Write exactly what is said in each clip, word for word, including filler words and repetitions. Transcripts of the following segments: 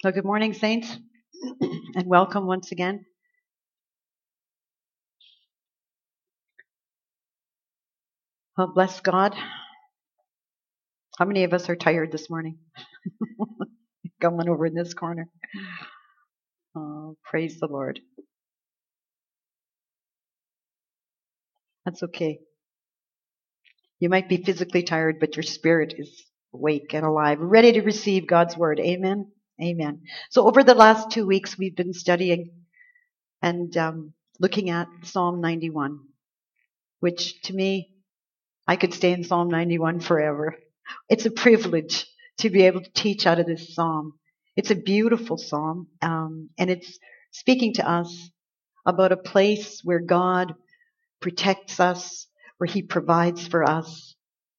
So good morning, saints, and welcome once again. Well, bless God. How many of us are tired this morning? Going over in this corner. Oh, praise the Lord. That's okay. You might be physically tired, but your spirit is awake and alive, ready to receive God's word. Amen. Amen. So over the last two weeks, we've been studying and um, looking at Psalm ninety-one, which to me, I could stay in Psalm ninety-one forever. It's a privilege to be able to teach out of this psalm. It's a beautiful psalm, um, and it's speaking to us about a place where God protects us, where He provides for us,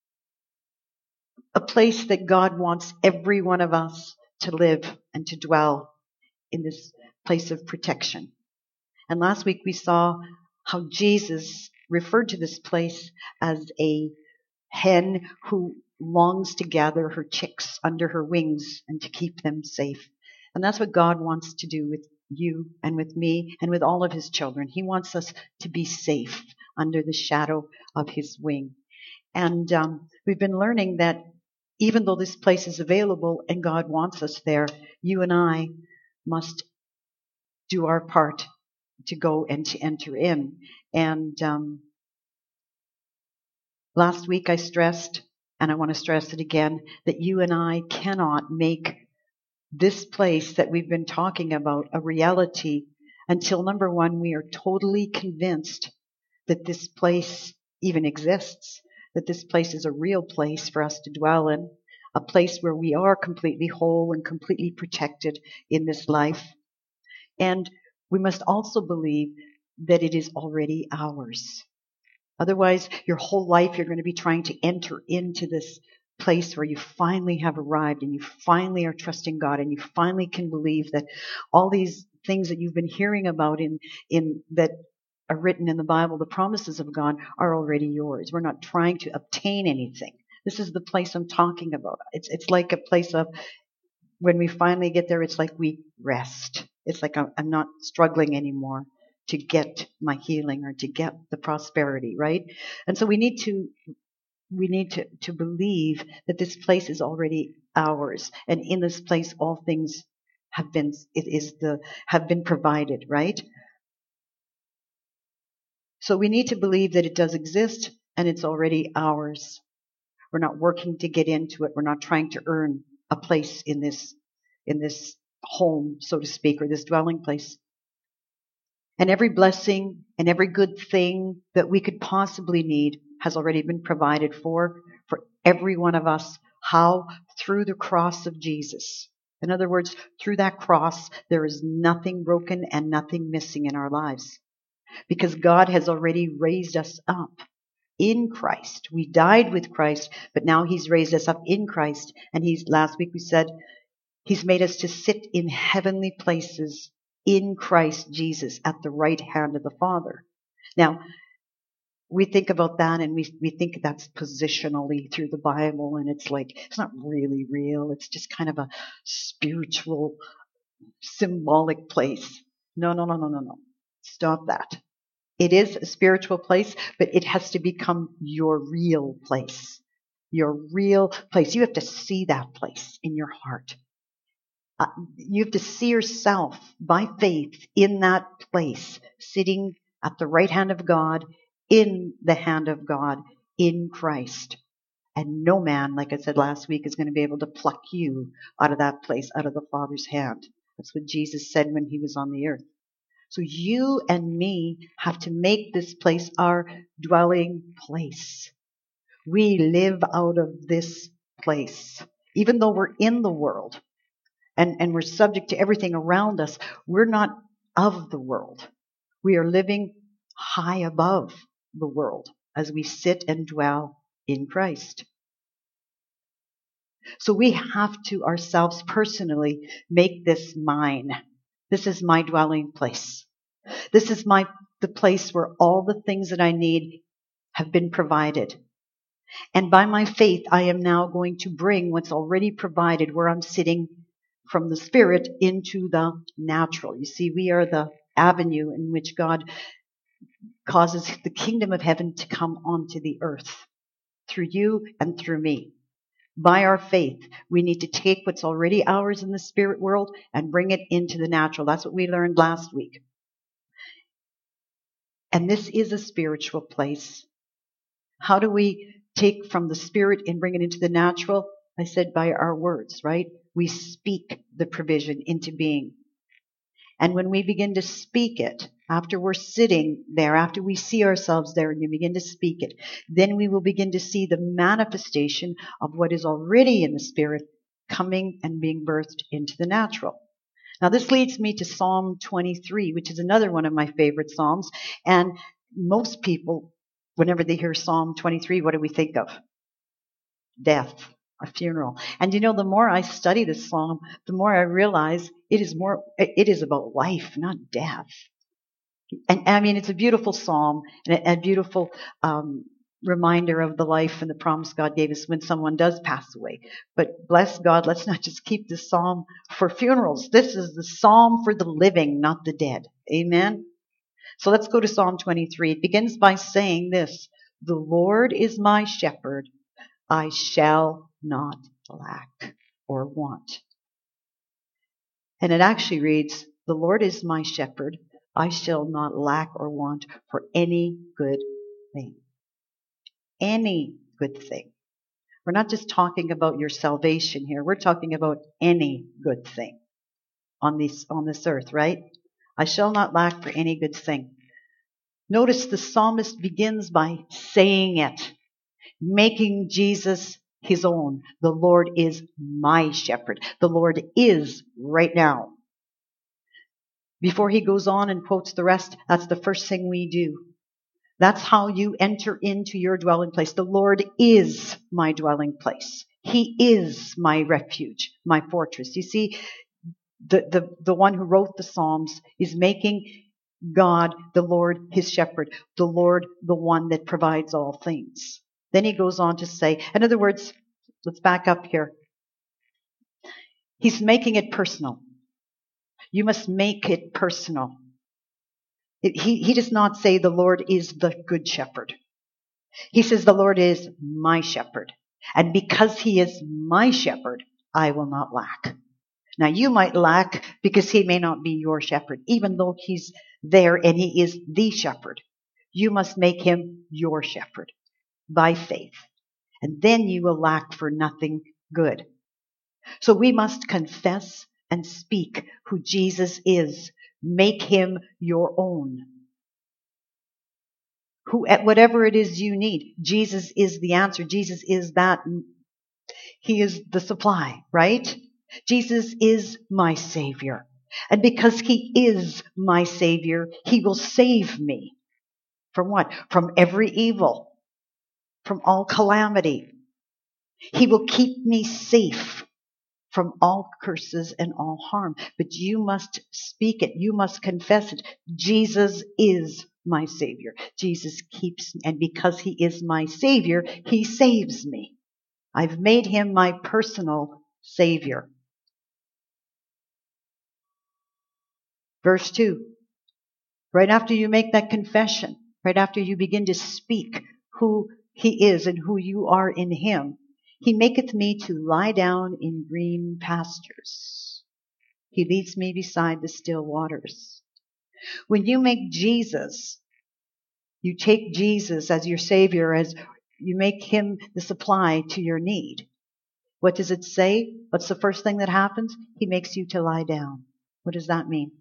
a place that God wants every one of us to live and to dwell in this place of protection. And last week we saw how Jesus referred to this place as a hen who longs to gather her chicks under her wings and to keep them safe. And that's what God wants to do with you and with me and with all of His children. He wants us to be safe under the shadow of His wing. And um, we've been learning that even though this place is available and God wants us there, you and I must do our part to go and to enter in. And um, last week I stressed, and I want to stress it again, that you and I cannot make this place that we've been talking about a reality until, number one, we are totally convinced that this place even exists, that this place is a real place for us to dwell in, a place where we are completely whole and completely protected in this life. And we must also believe that it is already ours. Otherwise, your whole life you're going to be trying to enter into this place where you finally have arrived and you finally are trusting God and you finally can believe that all these things that you've been hearing about in, in that are written in the Bible, the promises of God, are already yours. We're not trying to obtain anything. This is the place I'm talking about. It's it's like a place of, when we finally get there, it's like we rest. It's like I'm, I'm not struggling anymore to get my healing or to get the prosperity, right? And so we need to we need to, to believe that this place is already ours, and in this place all things have been it is the have been provided, right? So we need to believe that it does exist and it's already ours. We're not working to get into it. We're not trying to earn a place in this in this home, so to speak, or this dwelling place. And every blessing and every good thing that we could possibly need has already been provided for, for every one of us. How? Through the cross of Jesus. In other words, through that cross, there is nothing broken and nothing missing in our lives. Because God has already raised us up in Christ. We died with Christ, but now He's raised us up in Christ. And He's, last week we said, He's made us to sit in heavenly places in Christ Jesus at the right hand of the Father. Now, we think about that and we, we think that's positionally through the Bible, and it's like, it's not really real. It's just kind of a spiritual, symbolic place. No, no, no, no, no, no. Stop that. It is a spiritual place, but it has to become your real place. Your real place. You have to see that place in your heart. Uh, you have to see yourself by faith in that place, sitting at the right hand of God, in the hand of God, in Christ. And no man, like I said last week, is going to be able to pluck you out of that place, out of the Father's hand. That's what Jesus said when He was on the earth. So you and me have to make this place our dwelling place. We live out of this place. Even though we're in the world and, and we're subject to everything around us, we're not of the world. We are living high above the world as we sit and dwell in Christ. So we have to ourselves personally make this mine. This is my dwelling place. This is my the place where all the things that I need have been provided. And by my faith, I am now going to bring what's already provided where I'm sitting from the spirit into the natural. You see, we are the avenue in which God causes the kingdom of heaven to come onto the earth through you and through me. By our faith, we need to take what's already ours in the spirit world and bring it into the natural. That's what we learned last week. And this is a spiritual place. How do we take from the spirit and bring it into the natural? I said by our words, right? We speak the provision into being. And when we begin to speak it, after we're sitting there, after we see ourselves there and you begin to speak it, then we will begin to see the manifestation of what is already in the spirit coming and being birthed into the natural. Now this leads me to Psalm twenty-three, which is another one of my favorite Psalms. And most people, whenever they hear Psalm twenty-three, what do we think of? Death. A funeral. And you know, the more I study this psalm, the more I realize it is more, it is about life, not death. And I mean, it's a beautiful psalm and a, a beautiful um, reminder of the life and the promise God gave us when someone does pass away. But bless God, let's not just keep this psalm for funerals. This is the psalm for the living, not the dead. Amen. So let's go to Psalm twenty-three. It begins by saying this: the Lord is my shepherd. I shall not lack or want. And it actually reads, the Lord is my shepherd. I shall not lack or want for any good thing. Any good thing. We're not just talking about your salvation here. We're talking about any good thing on this, on this earth, right? I shall not lack for any good thing. Notice the psalmist begins by saying it, making Jesus his own. The Lord is my shepherd. The Lord is right now. Before he goes on and quotes the rest, that's the first thing we do. That's how you enter into your dwelling place. The Lord is my dwelling place. He is my refuge, my fortress. You see, the, the, the one who wrote the Psalms is making God, the Lord, his shepherd, the Lord, the one that provides all things. Then he goes on to say, in other words, let's back up here. He's making it personal. You must make it personal. It, he, he does not say the Lord is the good shepherd. He says the Lord is my shepherd. And because he is my shepherd, I will not lack. Now you might lack because he may not be your shepherd, even though he's there and he is the shepherd. You must make him your shepherd by faith. And then you will lack for nothing good. So we must confess and speak who Jesus is. Make him your own. Who, whatever it is you need, Jesus is the answer. Jesus is that. He is the supply, right? Jesus is my Savior. And because he is my Savior, he will save me. From what? From every evil. From all calamity. He will keep me safe from all curses and all harm. But you must speak it. You must confess it. Jesus is my Savior. Jesus keeps me. And because he is my Savior, he saves me. I've made him my personal Savior. Verse two. Right after you make that confession, right after you begin to speak who he is and who you are in him, he maketh me to lie down in green pastures. He leads me beside the still waters. When you make Jesus, you take Jesus as your Savior, as you make him the supply to your need. What does it say? What's the first thing that happens? He makes you to lie down. What does that mean?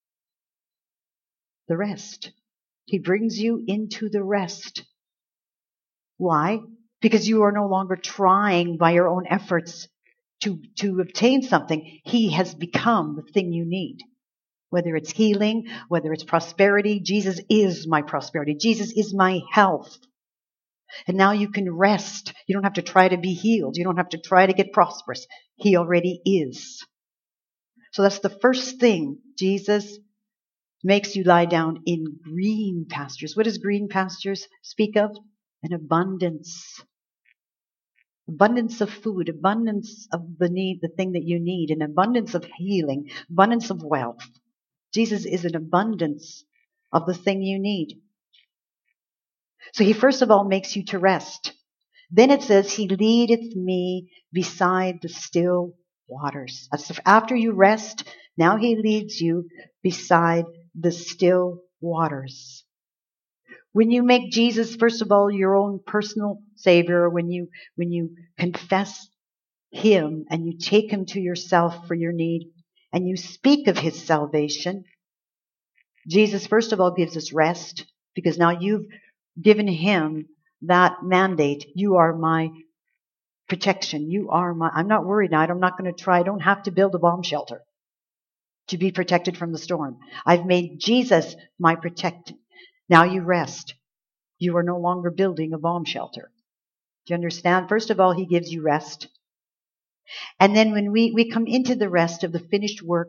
The rest. He brings you into the rest. Why? Because you are no longer trying by your own efforts to, to obtain something. He has become the thing you need. Whether it's healing, whether it's prosperity, Jesus is my prosperity. Jesus is my health. And now you can rest. You don't have to try to be healed. You don't have to try to get prosperous. He already is. So that's the first thing. Jesus makes you lie down in green pastures. What does green pastures speak of? An abundance. abundance of food, abundance of the need, the thing that you need, an abundance of healing, abundance of wealth. Jesus is an abundance of the thing you need. So he first of all makes you to rest. Then it says, he leadeth me beside the still waters. After you rest, now he leads you beside the still waters. When you make Jesus, first of all, your own personal Savior, when you when you confess him and you take him to yourself for your need, and you speak of his salvation, Jesus, first of all, gives us rest, because now you've given him that mandate. You are my protection. You are my, I'm not worried now. I'm not going to try. I don't have to build a bomb shelter to be protected from the storm. I've made Jesus my protector. Now you rest. You are no longer building a bomb shelter. Do you understand? First of all, he gives you rest. And then when we, we come into the rest of the finished work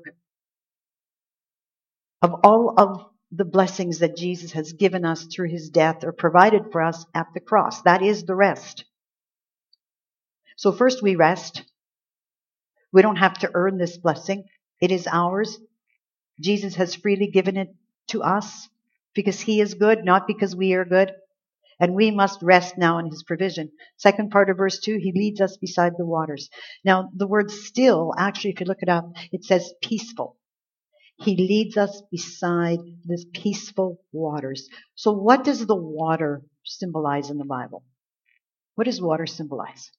of all of the blessings that Jesus has given us through his death or provided for us at the cross, that is the rest. So first we rest. We don't have to earn this blessing. It is ours. Jesus has freely given it to us because he is good, not because we are good. And we must rest now in his provision. Second part of verse two, he leads us beside the waters. Now, the word still, actually, if you look it up, it says peaceful. He leads us beside this peaceful waters. So what does the water symbolize in the Bible? What does water symbolize?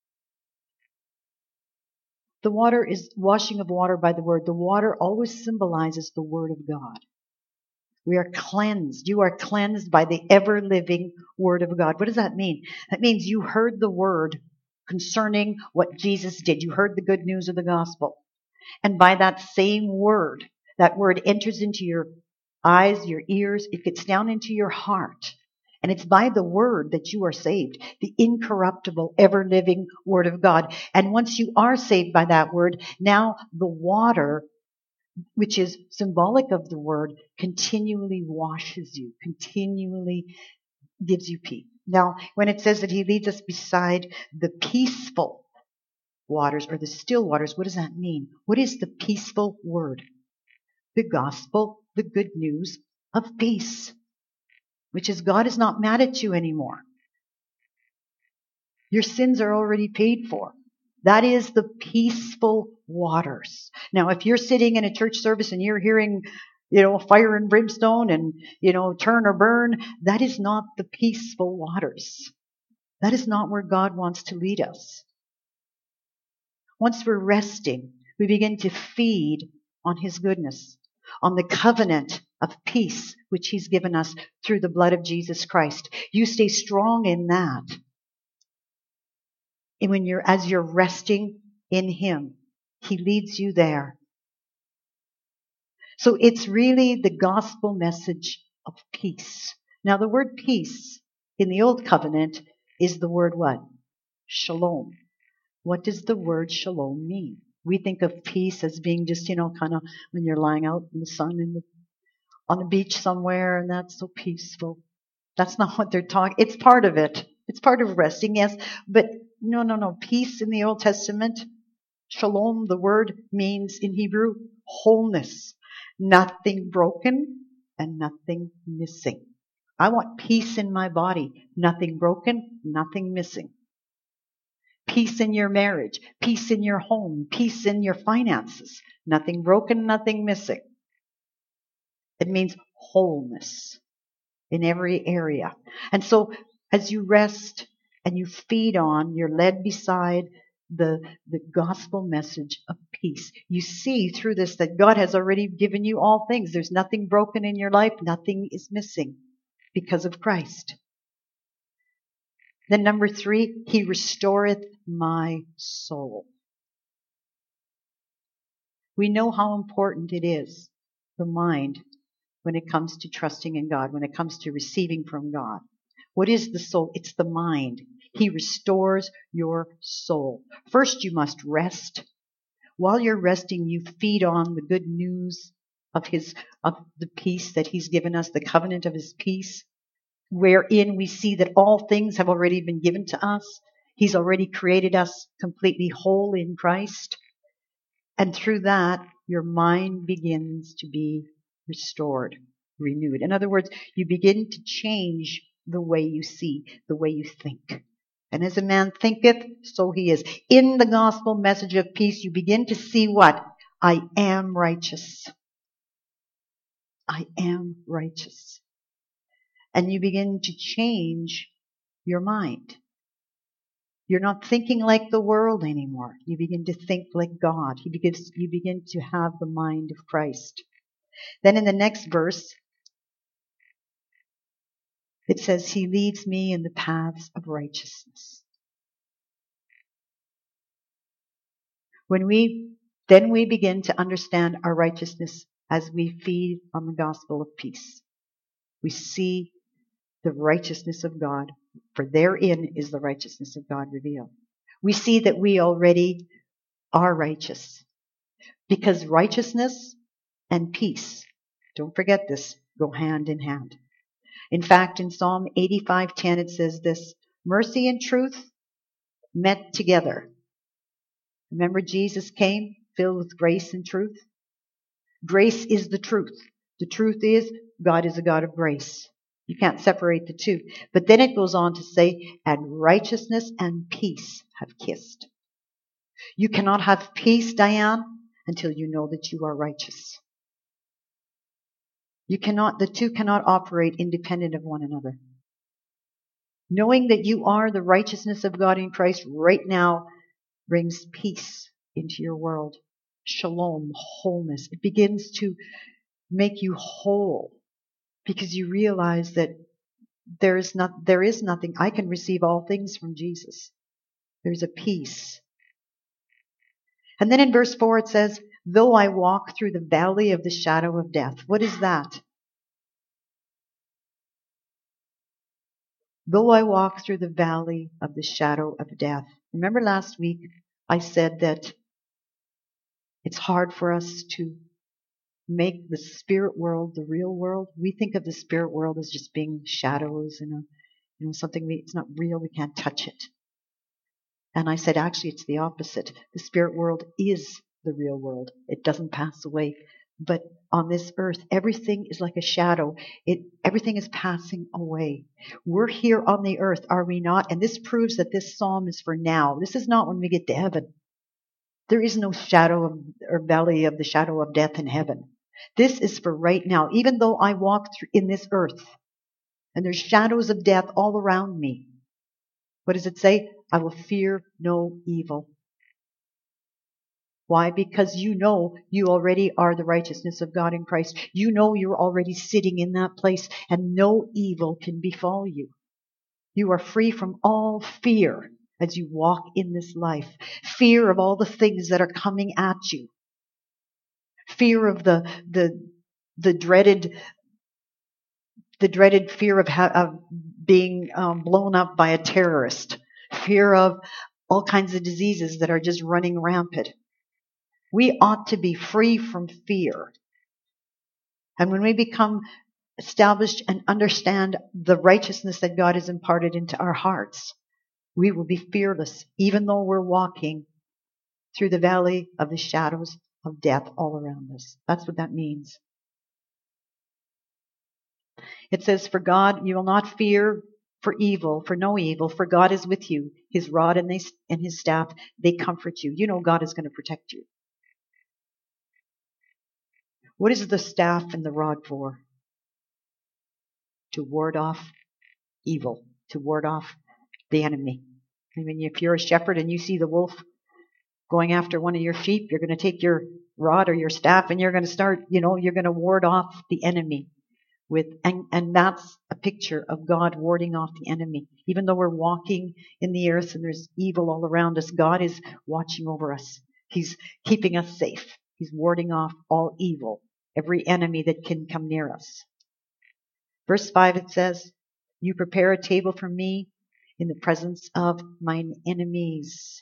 The water is washing of water by the word. The water always symbolizes the word of God. We are cleansed. You are cleansed by the ever-living word of God. What does that mean? That means you heard the word concerning what Jesus did. You heard the good news of the gospel. And by that same word, that word enters into your eyes, your ears. It gets down into your heart. And it's by the word that you are saved, the incorruptible, ever-living word of God. And once you are saved by that word, now the water, which is symbolic of the word, continually washes you, continually gives you peace. Now, when it says that he leads us beside the peaceful waters or the still waters, what does that mean? What is the peaceful word? The gospel, the good news of peace, which is God is not mad at you anymore. Your sins are already paid for. That is the peaceful waters. Now, if you're sitting in a church service and you're hearing, you know, fire and brimstone and, you know, turn or burn, that is not the peaceful waters. That is not where God wants to lead us. Once we're resting, we begin to feed on his goodness, on the covenant of peace which he's given us through the blood of Jesus Christ. You stay strong in that. And when you're, as you're resting in him, he leads you there. So it's really the gospel message of peace. Now the word peace in the old covenant is the word what? Shalom. What does the word shalom mean? We think of peace as being just, you know, kind of when you're lying out in the sun in the, on a beach somewhere and that's so peaceful. That's not what they're talking. It's part of it. It's part of resting, yes. But no, no, no. Peace in the Old Testament, shalom, the word means in Hebrew, wholeness. Nothing broken and nothing missing. I want peace in my body. Nothing broken, nothing missing. Peace in your marriage, peace in your home, peace in your finances. Nothing broken, nothing missing. It means wholeness in every area. And so as you rest and you feed on, you're led beside the, the gospel message of peace. You see through this that God has already given you all things. There's nothing broken in your life. Nothing is missing because of Christ. Then number three, he restoreth my soul. We know how important it is, the mind, when it comes to trusting in God, when it comes to receiving from God. What is the soul? It's the mind. He restores your soul. First, you must rest. While you're resting, you feed on the good news of his, of the peace that he's given us, the covenant of his peace, wherein we see that all things have already been given to us. He's already created us completely whole in Christ. And through that, your mind begins to be restored, renewed. In other words, you begin to change the way you see, the way you think. And as a man thinketh, so he is. In the gospel message of peace, you begin to see what? I am righteous. I am righteous. And you begin to change your mind. You're not thinking like the world anymore. You begin to think like God. You begin, you begin to have the mind of Christ. Then in the next verse, it says, He leads me in the paths of righteousness. When we, then we begin to understand our righteousness as we feed on the gospel of peace. We see the righteousness of God, for therein is the righteousness of God revealed. We see that we already are righteous, because righteousness and peace, don't forget this, go hand in hand. In fact, in Psalm eighty-five ten, it says this, mercy and truth met together. Remember, Jesus came filled with grace and truth? Grace is the truth. The truth is, God is a God of grace. You can't separate the two. But then it goes on to say, and righteousness and peace have kissed. You cannot have peace, Diane, until you know that you are righteous. You cannot, the two cannot operate independent of one another. Knowing that you are the righteousness of God in Christ right now brings peace into your world. Shalom, wholeness. It begins to make you whole because you realize that there is not, there is nothing. I can receive all things from Jesus. There's a peace. And then in verse four it says, though I walk through the valley of the shadow of death. What is that? Though I walk through the valley of the shadow of death. Remember last week I said that it's hard for us to make the spirit world the real world. We think of the spirit world as just being shadows and a, you know, something we, it's not real. We can't touch it. And I said, actually, it's the opposite. The spirit world is the real world. It doesn't pass away. But on this earth, everything is like a shadow. It, everything is passing away. We're here on the earth, are we not? And this proves that this psalm is for now. This is not when we get to heaven. There is no shadow of, or valley of the shadow of death in heaven. This is for right now. Even though I walk through in this earth and there's shadows of death all around me, what does it say? I will fear no evil. Why? Because you know you already are the righteousness of God in Christ. You know you're already sitting in that place and no evil can befall you. You are free from all fear as you walk in this life. Fear of all the things that are coming at you. Fear of the the the dreaded the dreaded fear of, ha- of being um, blown up by a terrorist. Fear of all kinds of diseases that are just running rampant. We ought to be free from fear. And when we become established and understand the righteousness that God has imparted into our hearts, we will be fearless, even though we're walking through the valley of the shadows of death all around us. That's what that means. It says, for God, you will not fear for evil, for no evil, for God is with you. His rod and, they, and his staff, they comfort you. You know God is going to protect you. What is the staff and the rod for? To ward off evil, to ward off the enemy. I mean, if you're a shepherd and you see the wolf going after one of your sheep, you're going to take your rod or your staff and you're going to start, you know, you're going to ward off the enemy. With and, and that's a picture of God warding off the enemy. Even though we're walking in the earth and there's evil all around us, God is watching over us. He's keeping us safe. He's warding off all evil, every enemy that can come near us. Verse five, it says, you prepare a table for me in the presence of mine enemies.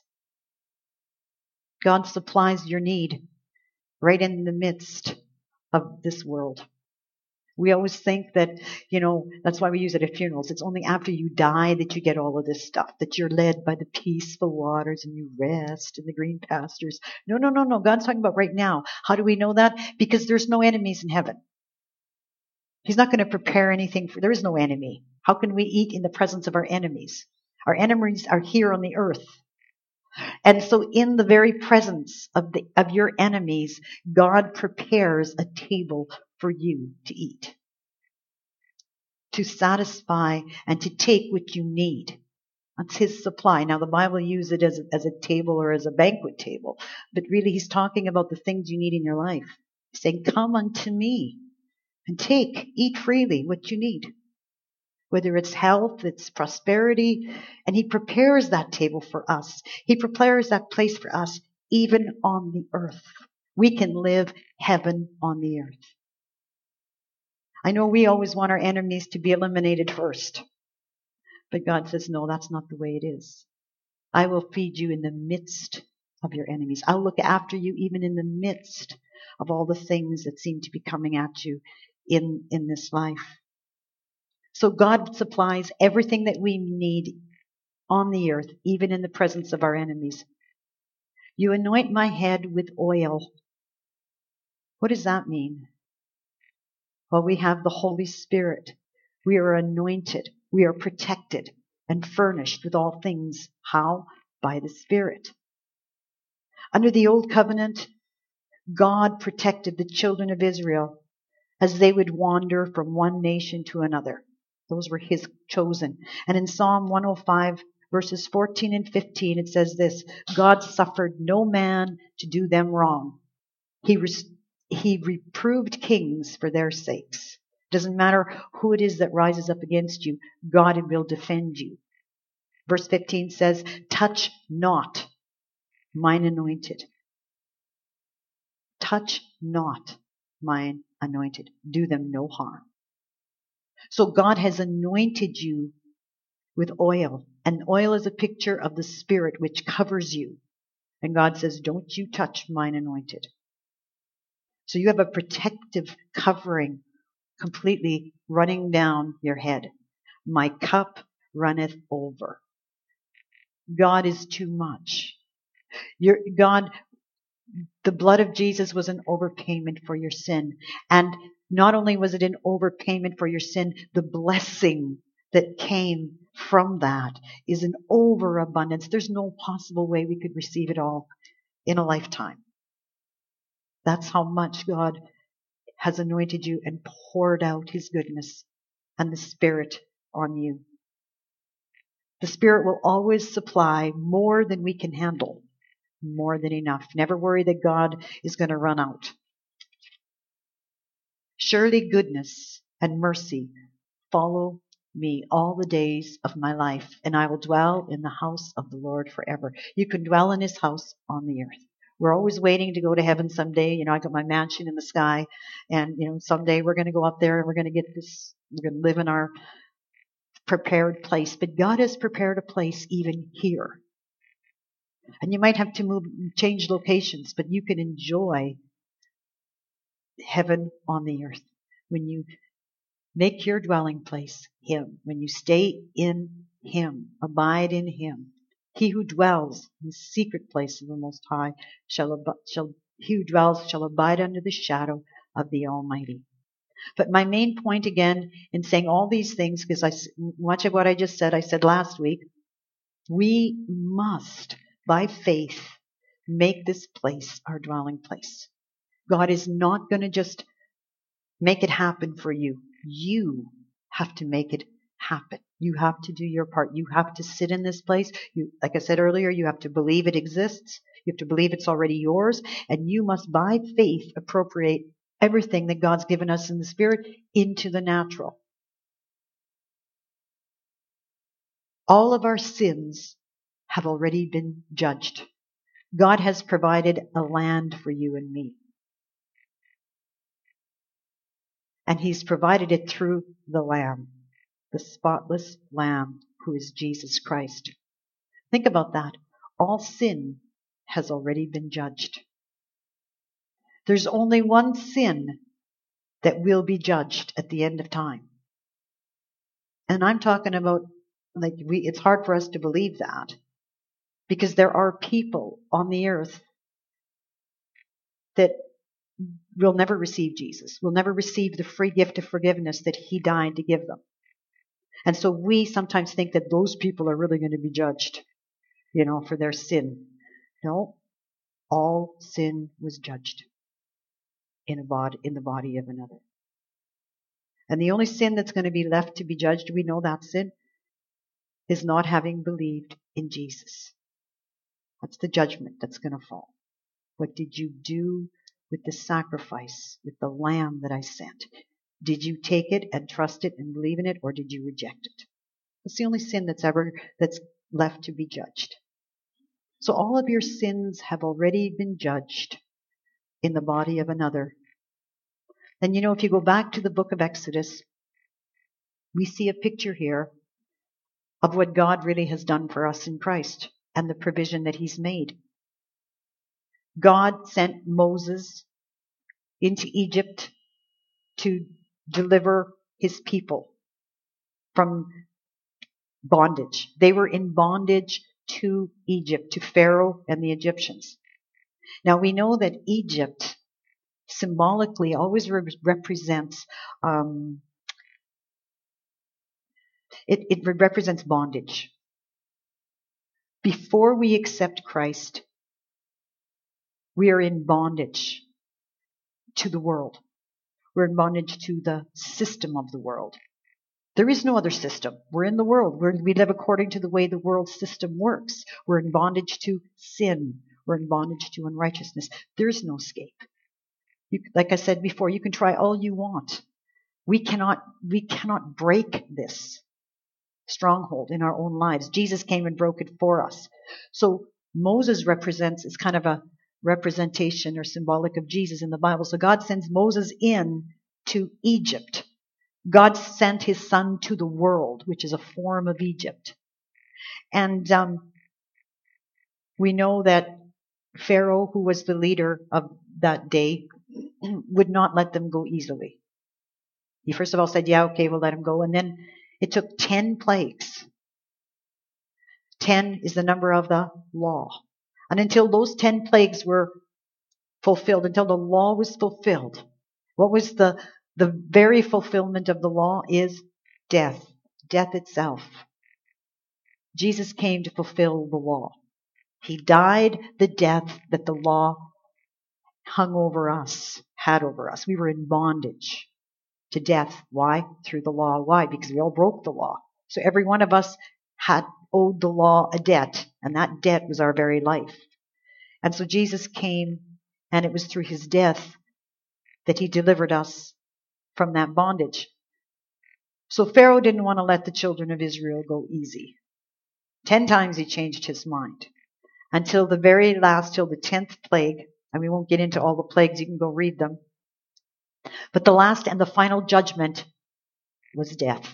God supplies your need right in the midst of this world. We always think that, you know, that's why we use it at funerals. It's only after you die that you get all of this stuff, that you're led by the peaceful waters and you rest in the green pastures. No, no, no, no. God's talking about right now. How do we know that? Because there's no enemies in heaven. He's not going to prepare anything for, there is no enemy. How can we eat in the presence of our enemies? Our enemies are here on the earth. And so in the very presence of the of your enemies, God prepares a table for you to eat, to satisfy and to take what you need. That's his supply. Now the Bible uses it as a, as a table or as a banquet table, but really he's talking about the things you need in your life. He's saying, come unto me and take, eat freely what you need. Whether it's health, it's prosperity, and he prepares that table for us. He prepares that place for us, even on the earth. We can live heaven on the earth. I know we always want our enemies to be eliminated first, but God says, no, that's not the way it is. I will feed you in the midst of your enemies. I'll look after you even in the midst of all the things that seem to be coming at you in, in this life. So God supplies everything that we need on the earth, even in the presence of our enemies. You anoint my head with oil. What does that mean? Well, we have the Holy Spirit. We are anointed. We are protected and furnished with all things. How? By the Spirit. Under the Old Covenant, God protected the children of Israel as they would wander from one nation to another. Those were his chosen. And in Psalm one oh five, verses fourteen and fifteen, it says this: God suffered no man to do them wrong. He, res- he reproved kings for their sakes. Doesn't matter who it is that rises up against you, God will defend you. Verse fifteen says, touch not mine anointed. Touch not mine anointed. Do them no harm. So God has anointed you with oil. And oil is a picture of the Spirit which covers you. And God says, don't you touch mine anointed. So you have a protective covering completely running down your head. My cup runneth over. God is too much. Your God, the blood of Jesus was an overpayment for your sin. And not only was it an overpayment for your sin, the blessing that came from that is an overabundance. There's no possible way we could receive it all in a lifetime. That's how much God has anointed you and poured out his goodness and the Spirit on you. The Spirit will always supply more than we can handle, more than enough. Never worry that God is going to run out. Surely goodness and mercy follow me all the days of my life, and I will dwell in the house of the Lord forever. You can dwell in his house on the earth. We're always waiting to go to heaven someday. You know, I got my mansion in the sky, and, you know, someday we're going to go up there and we're going to get this, we're going to live in our prepared place. But God has prepared a place even here. And you might have to move, change locations, but you can enjoy heaven on the earth when you make your dwelling place him, when you stay in him, abide in him. He who dwells in the secret place of the Most High shall, ab- shall he who dwells shall abide under the shadow of the Almighty. But my main point again in saying all these things, because I, much of what I just said, I said last week, we must, by faith, make this place our dwelling place. God is not going to just make it happen for you. You have to make it happen. You have to do your part. You have to sit in this place. You, like I said earlier, you have to believe it exists. You have to believe it's already yours. And you must, by faith, appropriate everything that God's given us in the Spirit into the natural. All of our sins have already been judged. God has provided a land for you and me. And he's provided it through the Lamb, the spotless Lamb, who is Jesus Christ. Think about that. All sin has already been judged. There's only one sin that will be judged at the end of time. And I'm talking about, like, we, it's hard for us to believe that, because there are people on the earth that will never receive Jesus, will never receive the free gift of forgiveness that he died to give them. And so we sometimes think that those people are really going to be judged, you know, for their sin. No, all sin was judged in a body, in the body of another. And the only sin that's going to be left to be judged, we know that sin, is not having believed in Jesus. That's the judgment that's going to fall. What did you do with the sacrifice, with the lamb that I sent? Did you take it and trust it and believe in it, or did you reject it? It's the only sin that's ever that's left to be judged. So all of your sins have already been judged in the body of another. And you know, if you go back to the book of Exodus, we see a picture here of what God really has done for us in Christ and the provision that he's made. God sent Moses into Egypt to deliver his people from bondage. They were in bondage to Egypt, to Pharaoh and the Egyptians. Now we know that Egypt symbolically always re- represents um, it, it represents bondage. Before we accept Christ, we are in bondage to the world. We're in bondage to the system of the world. There is no other system. We're in the world. We're, we live according to the way the world system works. We're in bondage to sin. We're in bondage to unrighteousness. There's no escape. You, like I said before, you can try all you want. We cannot, we cannot break this stronghold in our own lives. Jesus came and broke it for us. So Moses represents, is kind of a representation or symbolic of Jesus in the Bible. So God sends Moses in to Egypt. God sent his son to the world, which is a form of Egypt. And um, we know that Pharaoh, who was the leader of that day, would not let them go easily. He first of all said, yeah, okay, we'll let him go. And then it took ten plagues. Ten is the number of the law. And until those ten plagues were fulfilled, until the law was fulfilled, what was the, the very fulfillment of the law is death. Death itself. Jesus came to fulfill the law. He died the death that the law hung over us, had over us. We were in bondage to death. Why? Through the law. Why? Because we all broke the law. So every one of us had owed the law a debt, and that debt was our very life. And so Jesus came, and it was through his death that he delivered us from that bondage. So Pharaoh didn't want to let the children of Israel go easy. Ten times he changed his mind, until the very last, till the tenth plague. And we won't get into all the plagues, you can go read them. But the last and the final judgment was death.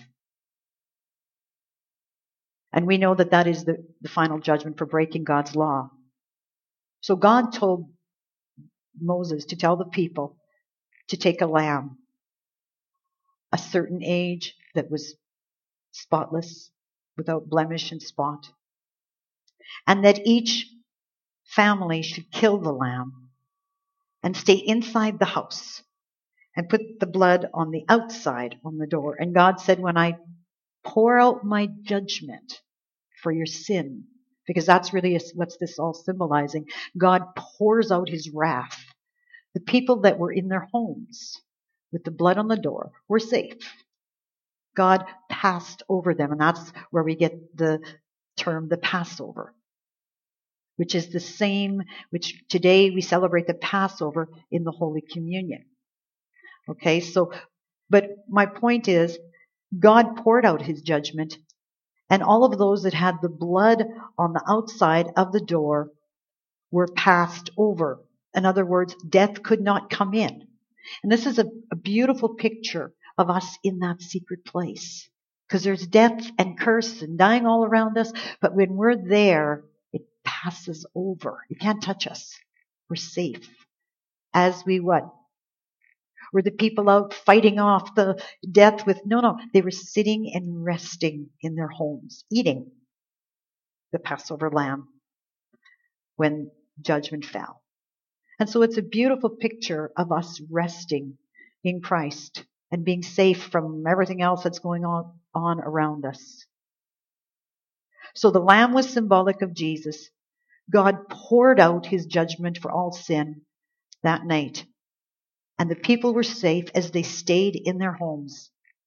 And we know that that is the, the final judgment for breaking God's law. So God told Moses to tell the people to take a lamb, a certain age that was spotless, without blemish and spot, and that each family should kill the lamb and stay inside the house and put the blood on the outside on the door. And God said, when I pour out my judgment for your sin, because that's really what's this all symbolizing, God pours out his wrath. The people that were in their homes with the blood on the door were safe. God passed over them, and that's where we get the term the Passover, which is the same, which today we celebrate the Passover in the Holy Communion. Okay, so, but my point is, God poured out his judgment, and all of those that had the blood on the outside of the door were passed over. In other words, death could not come in. And this is a, a beautiful picture of us in that secret place. Because there's death and curse and dying all around us, but when we're there, it passes over. You can't touch us. We're safe. As we what? Were the people out fighting off the death with, no, no, they were sitting and resting in their homes, eating the Passover lamb when judgment fell. And so it's a beautiful picture of us resting in Christ and being safe from everything else that's going on, on around us. So the lamb was symbolic of Jesus. God poured out his judgment for all sin that night. And the people were safe as they stayed in their homes.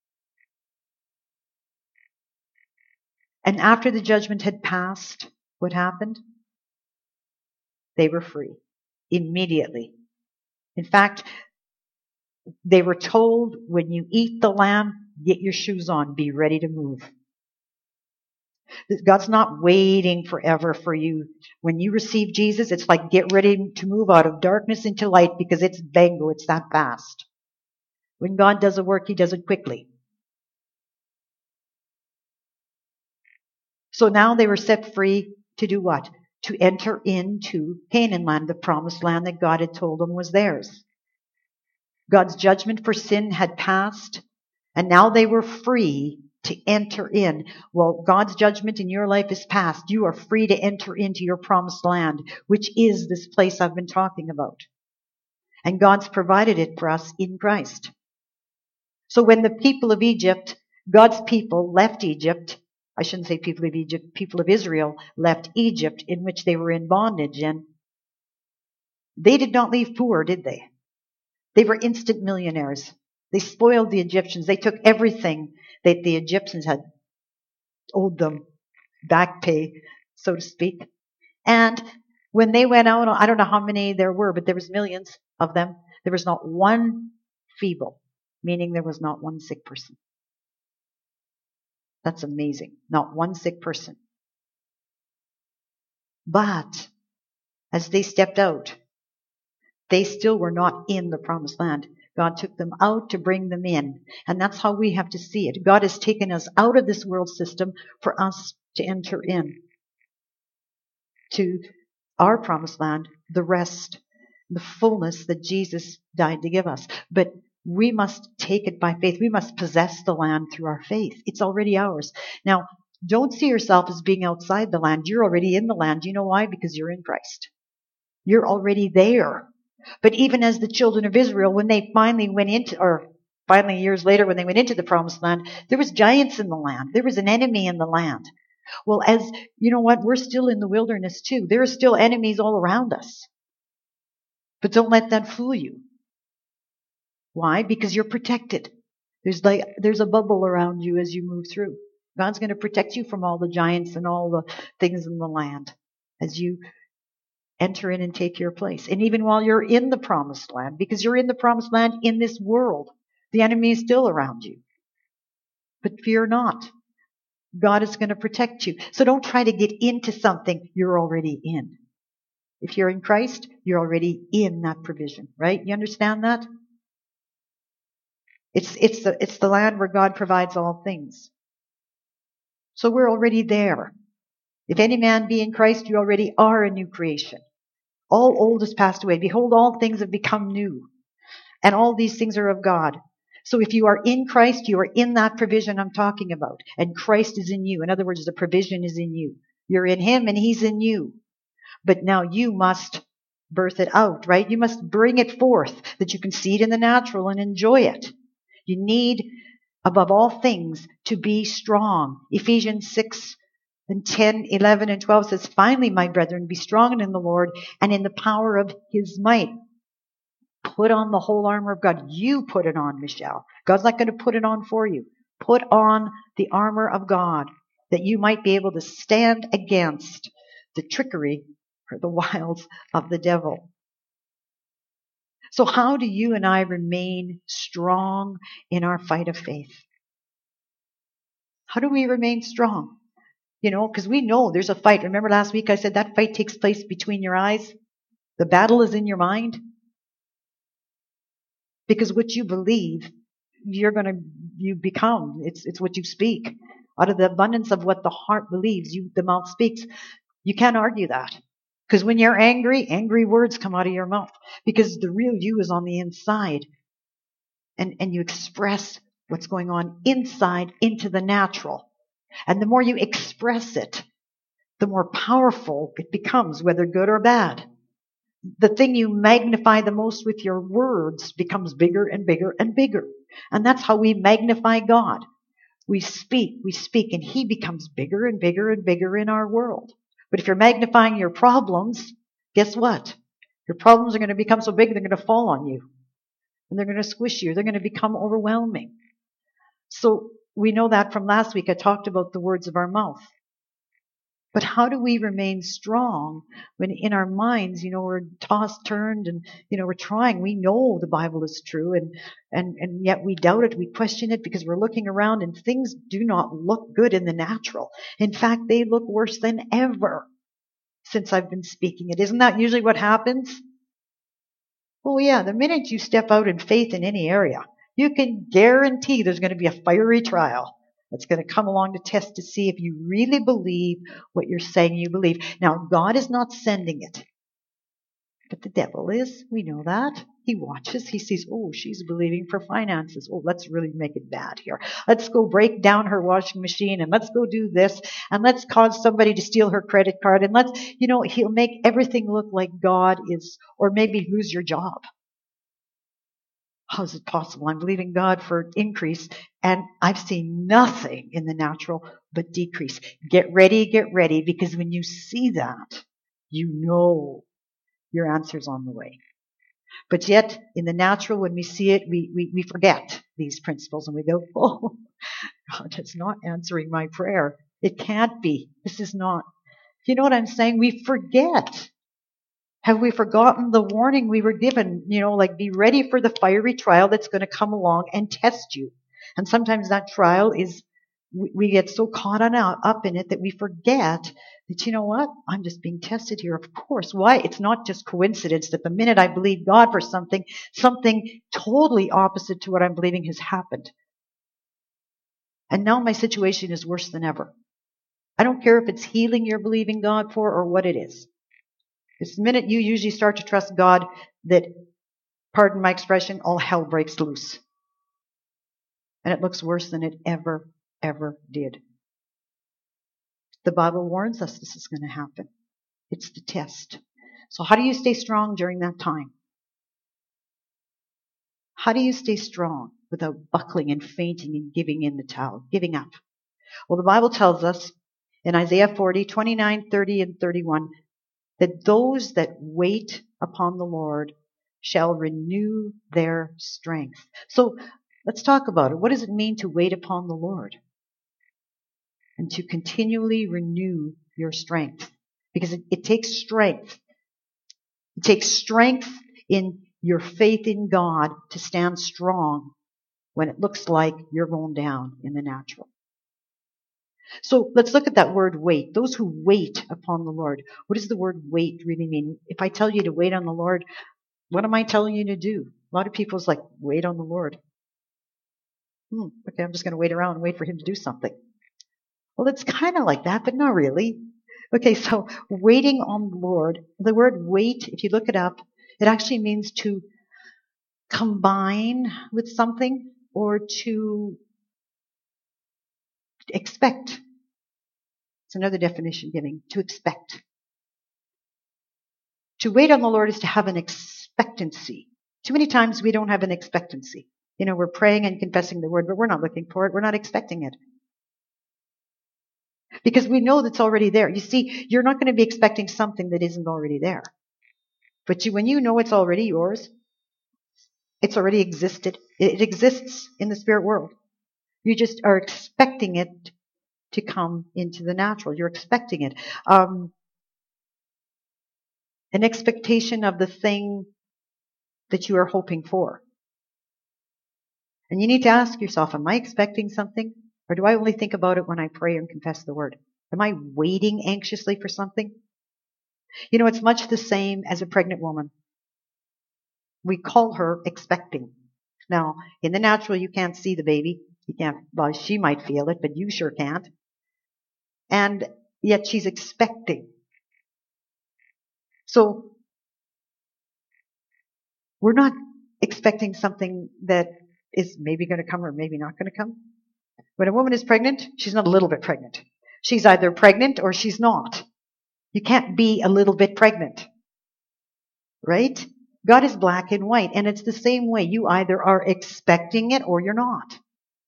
And after the judgment had passed, what happened? They were free immediately. In fact, they were told, when you eat the lamb, get your shoes on, be ready to move. God's not waiting forever for you. When you receive Jesus, it's like get ready to move out of darkness into light, because it's bango, it's that fast. When God does a work, he does it quickly. So now they were set free to do what? To enter into Canaan land, the promised land that God had told them was theirs. God's judgment for sin had passed, and now they were free to enter in. Well, God's judgment in your life is past. You are free to enter into your promised land, which is this place I've been talking about. And God's provided it for us in Christ. So when the people of Egypt, God's people, left Egypt, I shouldn't say people of Egypt, people of Israel left Egypt, in which they were in bondage, and they did not leave poor, did they? They were instant millionaires. They spoiled the Egyptians. They took everything that the Egyptians had owed them, back pay, so to speak. And when they went out, I don't know how many there were, but there was millions of them. There was not one feeble, meaning there was not one sick person. That's amazing. Not one sick person. But as they stepped out, they still were not in the promised land. God took them out to bring them in. And that's how we have to see it. God has taken us out of this world system for us to enter in to our promised land, the rest, the fullness that Jesus died to give us. But we must take it by faith. We must possess the land through our faith. It's already ours. Now, don't see yourself as being outside the land. You're already in the land. You know why? Because you're in Christ. You're already there. But even as the children of Israel, when they finally went into, or finally years later when they went into the promised land, there was giants in the land. There was an enemy in the land. Well, as you know what, we're still in the wilderness too. There are still enemies all around us. But don't let that fool you. Why? Because you're protected. There's like there's a bubble around you as you move through. God's going to protect you from all the giants and all the things in the land as you enter in and take your place. And even while you're in the promised land, because you're in the promised land in this world, the enemy is still around you. But fear not. God is going to protect you. So don't try to get into something you're already in. If you're in Christ, you're already in that provision, right? You understand that? It's, it's, the, it's the land where God provides all things. So we're already there. If any man be in Christ, you already are a new creation. All old has passed away. Behold, all things have become new. And all these things are of God. So if you are in Christ, you are in that provision I'm talking about. And Christ is in you. In other words, the provision is in you. You're in him and he's in you. But now you must birth it out, right? You must bring it forth that you can see it in the natural and enjoy it. You need, above all things, to be strong. Ephesians six and ten, eleven, and twelve says, finally, my brethren, be strong in the Lord and in the power of his might. Put on the whole armor of God. You put it on, Michelle. God's not going to put it on for you. Put on the armor of God that you might be able to stand against the trickery or the wiles of the devil. So how do you and I remain strong in our fight of faith? How do we remain strong? You know, because we know there's a fight. Remember last week I said that fight takes place between your eyes? The battle is in your mind. Because what you believe, you're going to, you become. It's, it's what you speak. Out of the abundance of what the heart believes, you, the mouth speaks. You can't argue that. Because when you're angry, angry words come out of your mouth. Because the real you is on the inside. and, and you express what's going on inside into the natural. And the more you express it, the more powerful it becomes, whether good or bad. The thing you magnify the most with your words becomes bigger and bigger and bigger. And that's how we magnify God. We speak, we speak, and He becomes bigger and bigger and bigger in our world. But if you're magnifying your problems, guess what? Your problems are going to become so big they're going to fall on you. And they're going to squish you. They're going to become overwhelming. So we know that from last week. I talked about the words of our mouth. But how do we remain strong when in our minds, you know, we're tossed, turned, and, you know, we're trying. We know the Bible is true, and, and, and yet we doubt it. We question it because we're looking around and things do not look good in the natural. In fact, they look worse than ever since I've been speaking it. Isn't that usually what happens? Oh yeah, the minute you step out in faith in any area, you can guarantee there's going to be a fiery trial that's going to come along to test to see if you really believe what you're saying you believe. Now, God is not sending it, but the devil is. We know that. He watches. He sees, oh, she's believing for finances. Oh, let's really make it bad here. Let's go break down her washing machine, and let's go do this, and let's cause somebody to steal her credit card, and let's, you know, he'll make everything look like God is, or maybe lose your job. How is it possible? I'm believing God for increase, and I've seen nothing in the natural but decrease. Get ready, get ready, because when you see that, you know your answer's on the way. But yet, in the natural, when we see it, we, we, we forget these principles, and we go, oh, God is not answering my prayer. It can't be. This is not. You know what I'm saying? We forget. Have we forgotten the warning we were given? You know, like be ready for the fiery trial that's going to come along and test you. And sometimes that trial is, we get so caught on up in it that we forget that, you know what? I'm just being tested here. Of course. Why? It's not just coincidence that the minute I believe God for something, something totally opposite to what I'm believing has happened. And now my situation is worse than ever. I don't care if it's healing you're believing God for or what it is. It's the minute you usually start to trust God that, pardon my expression, all hell breaks loose. And it looks worse than it ever, ever did. The Bible warns us this is going to happen. It's the test. So how do you stay strong during that time? How do you stay strong without buckling and fainting and giving in the towel, giving up? Well, the Bible tells us in Isaiah forty, twenty-nine, thirty, and thirty-one, that those that wait upon the Lord shall renew their strength. So let's talk about it. What does it mean to wait upon the Lord? And to continually renew your strength. Because it, it takes strength. It takes strength in your faith in God to stand strong when it looks like you're going down in the natural. So let's look at that word wait. Those who wait upon the Lord. What does the word wait really mean? If I tell you to wait on the Lord, what am I telling you to do? A lot of people's like, wait on the Lord. Hmm, okay, I'm just going to wait around and wait for Him to do something. Well, it's kind of like that, but not really. Okay, so waiting on the Lord. The word wait, if you look it up, it actually means to combine with something or to expect. It's another definition giving, to expect. To wait on the Lord is to have an expectancy. Too many times we don't have an expectancy. You know, we're praying and confessing the word, but we're not looking for it. We're not expecting it. Because we know that's already there. You see, you're not going to be expecting something that isn't already there. But you, when you know it's already yours, it's already existed. It exists in the spirit world. You just are expecting it to come into the natural. You're expecting it. Um, an expectation of the thing that you are hoping for. And you need to ask yourself, am I expecting something? Or do I only think about it when I pray and confess the word? Am I waiting anxiously for something? You know, it's much the same as a pregnant woman. We call her expecting. Now, in the natural, you can't see the baby. You can't, well, she might feel it, but you sure can't. And yet she's expecting. So, we're not expecting something that is maybe going to come or maybe not going to come. When a woman is pregnant, she's not a little bit pregnant. She's either pregnant or she's not. You can't be a little bit pregnant. Right? God is black and white, and it's the same way. You either are expecting it or you're not.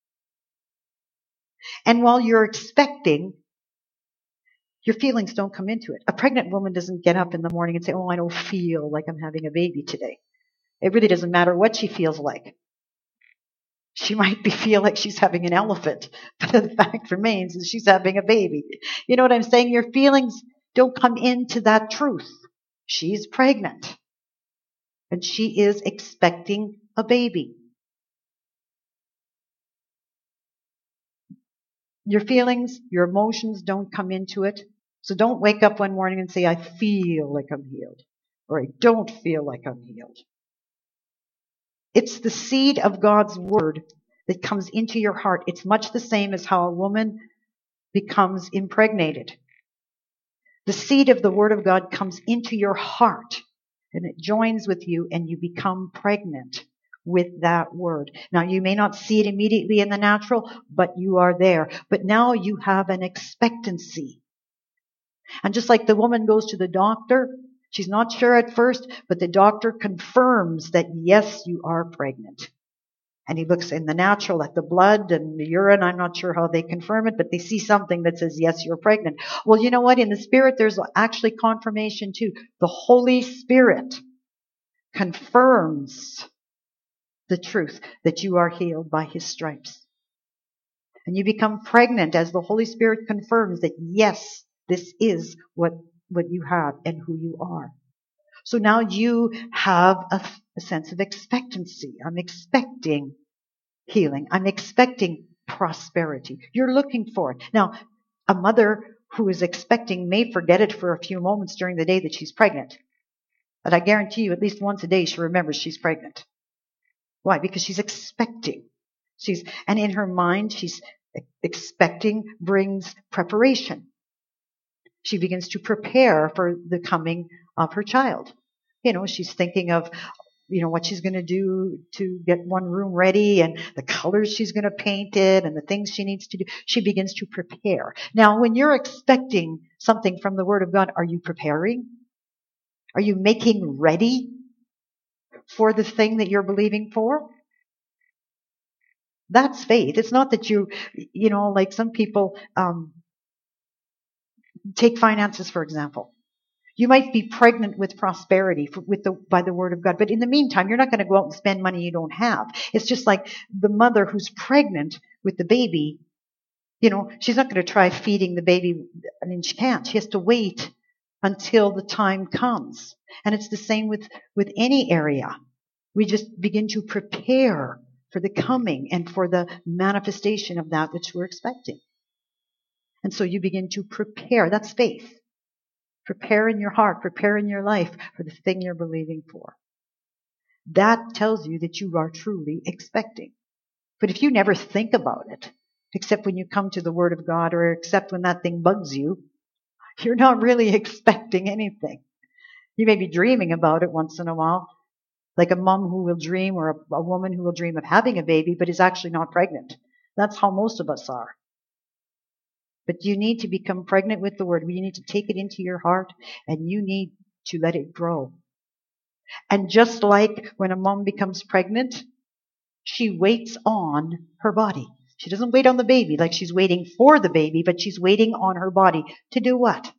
And while you're expecting, your feelings don't come into it. A pregnant woman doesn't get up in the morning and say, oh, I don't feel like I'm having a baby today. It really doesn't matter what she feels like. She might be feel like she's having an elephant, but the fact remains is she's having a baby. You know what I'm saying? Your feelings don't come into that truth. She's pregnant, and she is expecting a baby. Your feelings, your emotions don't come into it. So don't wake up one morning and say, I feel like I'm healed, or I don't feel like I'm healed. It's the seed of God's word that comes into your heart. It's much the same as how a woman becomes impregnated. The seed of the word of God comes into your heart, and it joins with you, and you become pregnant with that word. Now, you may not see it immediately in the natural, but you are there. But now you have an expectancy. And just like the woman goes to the doctor, she's not sure at first, but the doctor confirms that, yes, you are pregnant. And he looks in the natural at the blood and the urine. I'm not sure how they confirm it, but they see something that says, yes, you're pregnant. Well, you know what? In the Spirit, there's actually confirmation too. The Holy Spirit confirms the truth that you are healed by his stripes. And you become pregnant as the Holy Spirit confirms that, yes, this is what, what you have and who you are. So now you have a, a sense of expectancy. I'm expecting healing. I'm expecting prosperity. You're looking for it. Now, a mother who is expecting may forget it for a few moments during the day that she's pregnant. But I guarantee you at least once a day she remembers she's pregnant. Why? Because she's expecting. She's, and in her mind, she's expecting brings preparation. She begins to prepare for the coming of her child. You know, she's thinking of, you know, what she's going to do to get one room ready and the colors she's going to paint it and the things she needs to do. She begins to prepare. Now, when you're expecting something from the Word of God, are you preparing? Are you making ready for the thing that you're believing for? That's faith. It's not that you, you know, like some people, um, take finances, for example. You might be pregnant with prosperity for, with the, by the word of God, but in the meantime, you're not going to go out and spend money you don't have. It's just like the mother who's pregnant with the baby. You know, she's not going to try feeding the baby. I mean, she can't. She has to wait until the time comes. And it's the same with, with any area. We just begin to prepare for the coming and for the manifestation of that which we're expecting. And so you begin to prepare. That's faith. Prepare in your heart, prepare in your life for the thing you're believing for. That tells you that you are truly expecting. But if you never think about it, except when you come to the Word of God or except when that thing bugs you, you're not really expecting anything. You may be dreaming about it once in a while, like a mom who will dream or a, a woman who will dream of having a baby but is actually not pregnant. That's how most of us are. But you need to become pregnant with the Word. You need to take it into your heart and you need to let it grow. And just like when a mom becomes pregnant, she waits on her body. She doesn't wait on the baby like she's waiting for the baby, but she's waiting on her body to do what?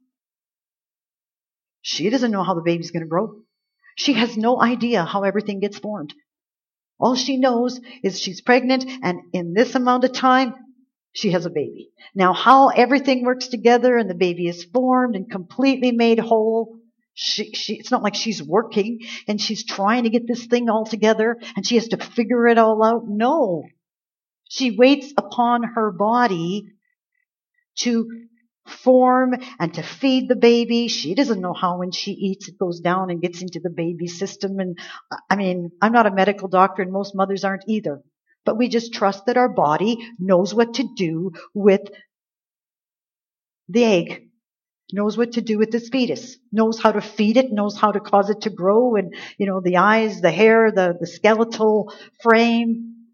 She doesn't know how the baby's going to grow. She has no idea how everything gets formed. All she knows is she's pregnant, and in this amount of time, she has a baby. Now, how everything works together and the baby is formed and completely made whole, she, she, it's not like she's working and she's trying to get this thing all together and she has to figure it all out. No. She waits upon her body to form and to feed the baby. She doesn't know how when she eats it goes down and gets into the baby system. And I mean, I'm not a medical doctor and most mothers aren't either. But we just trust that our body knows what to do with the egg, knows what to do with this fetus, knows how to feed it, knows how to cause it to grow, and, you know, the eyes, the hair, the, the skeletal frame.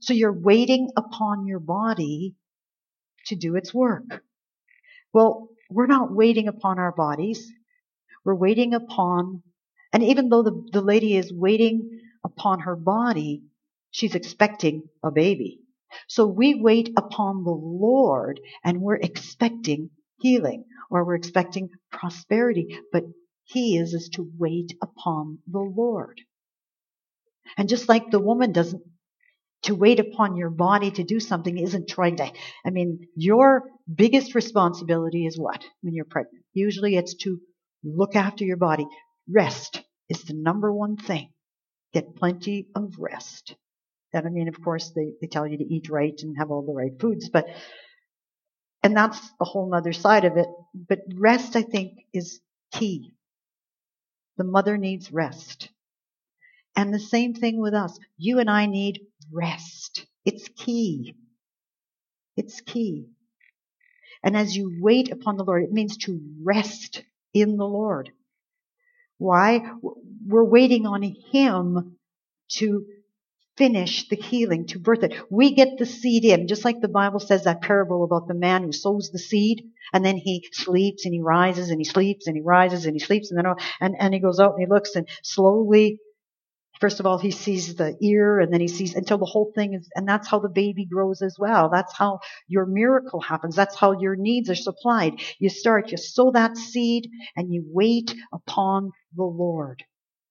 So you're waiting upon your body to do its work. Well, we're not waiting upon our bodies. We're waiting upon, and even though the, the lady is waiting upon her body, she's expecting a baby. So we wait upon the Lord and we're expecting healing or we're expecting prosperity. But He is, is to wait upon the Lord. And just like the woman doesn't, to wait upon your body to do something isn't trying to, I mean, your biggest responsibility is what when you're pregnant? Usually it's to look after your body. Rest is the number one thing. Get plenty of rest. And I mean, of course, they, they tell you to eat right and have all the right foods, but, and that's a whole other side of it. But rest, I think, is key. The mother needs rest. And the same thing with us. You and I need rest. It's key. It's key. And as you wait upon the Lord, it means to rest in the Lord. Why? We're waiting on Him to finish the healing, to birth it. We get the seed in, just like the Bible says that parable about the man who sows the seed, and then he sleeps and he rises and he sleeps and he rises and he sleeps, and then and, and he goes out and he looks, and slowly, first of all, he sees the ear, and then he sees until the whole thing is, and that's how the baby grows as well. That's how your miracle happens. That's how your needs are supplied. You start, you sow that seed, and you wait upon the Lord.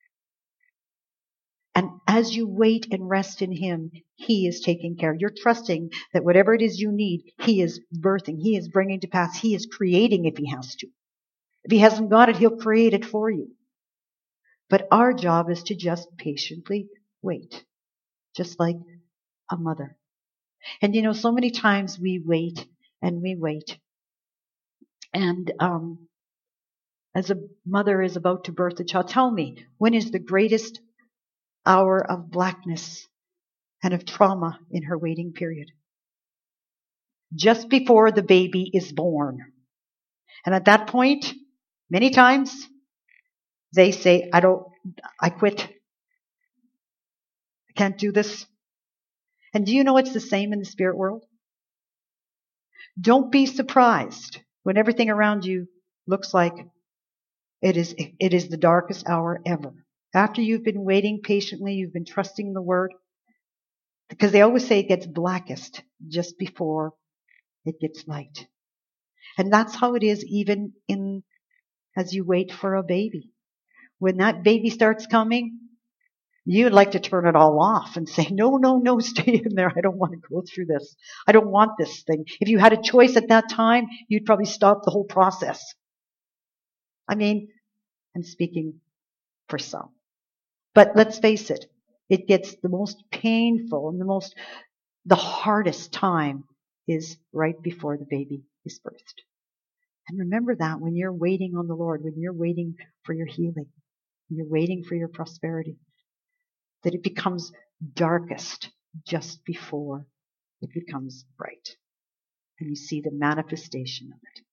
And as you wait and rest in Him, He is taking care. You're trusting that whatever it is you need, He is birthing. He is bringing to pass. He is creating if He has to. If He hasn't got it, He'll create it for you. But our job is to just patiently wait, just like a mother. And you know, so many times we wait and we wait. And um, as a mother is about to birth a child, tell me, when is the greatest hour of blackness and of trauma in her waiting period? Just before the baby is born. And at that point, many times, they say, I don't, I quit. I can't do this. And do you know it's the same in the spirit world? Don't be surprised when everything around you looks like it is, it is the darkest hour ever. After you've been waiting patiently, you've been trusting the Word, because they always say it gets blackest just before it gets light. And that's how it is even in as you wait for a baby. When that baby starts coming, you'd like to turn it all off and say, no, no, no, stay in there. I don't want to go through this. I don't want this thing. If you had a choice at that time, you'd probably stop the whole process. I mean, I'm speaking for some. But let's face it, it gets the most painful and the most, the hardest time is right before the baby is birthed. And remember that when you're waiting on the Lord, when you're waiting for your healing, when you're waiting for your prosperity, that it becomes darkest just before it becomes bright. And you see the manifestation of it.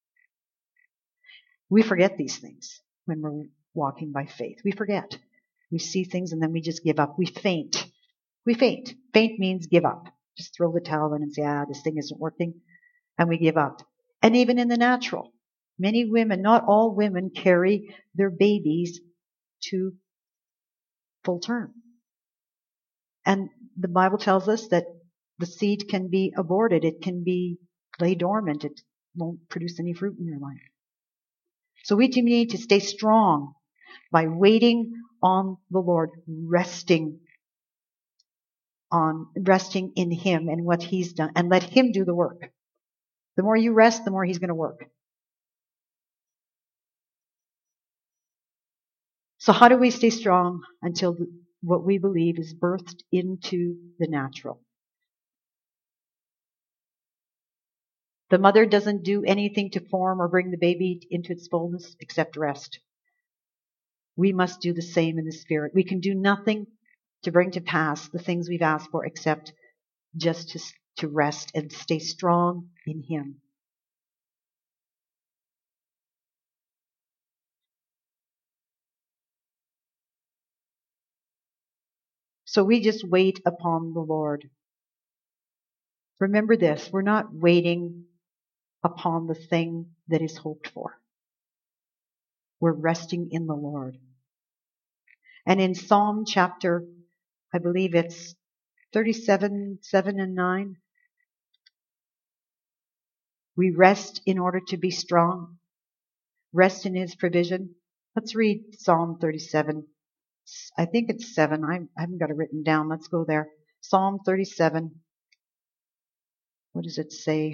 We forget these things when we're walking by faith. We forget. We see things and then we just give up. We faint. We faint. Faint means give up. Just throw the towel in and say, ah, this thing isn't working. And we give up. And even in the natural, many women, not all women, carry their babies to full term. And the Bible tells us that the seed can be aborted. It can be lay dormant. It won't produce any fruit in your life. So we need to stay strong by waiting on the Lord, resting on, resting in Him and what He's done, and let Him do the work. The more you rest, the more He's going to work. So how do we stay strong until what we believe is birthed into the natural? The mother doesn't do anything to form or bring the baby into its fullness except rest. We must do the same in the Spirit. We can do nothing to bring to pass the things we've asked for except just to, to rest and stay strong in Him. So we just wait upon the Lord. Remember this, we're not waiting upon the thing that is hoped for. We're resting in the Lord. And in Psalm chapter, I believe it's thirty-seven, seven and nine, we rest in order to be strong. Rest in His provision. Let's read Psalm thirty-seven. I think it's seven. I haven't got it written down. Let's go there. Psalm thirty-seven. What does it say?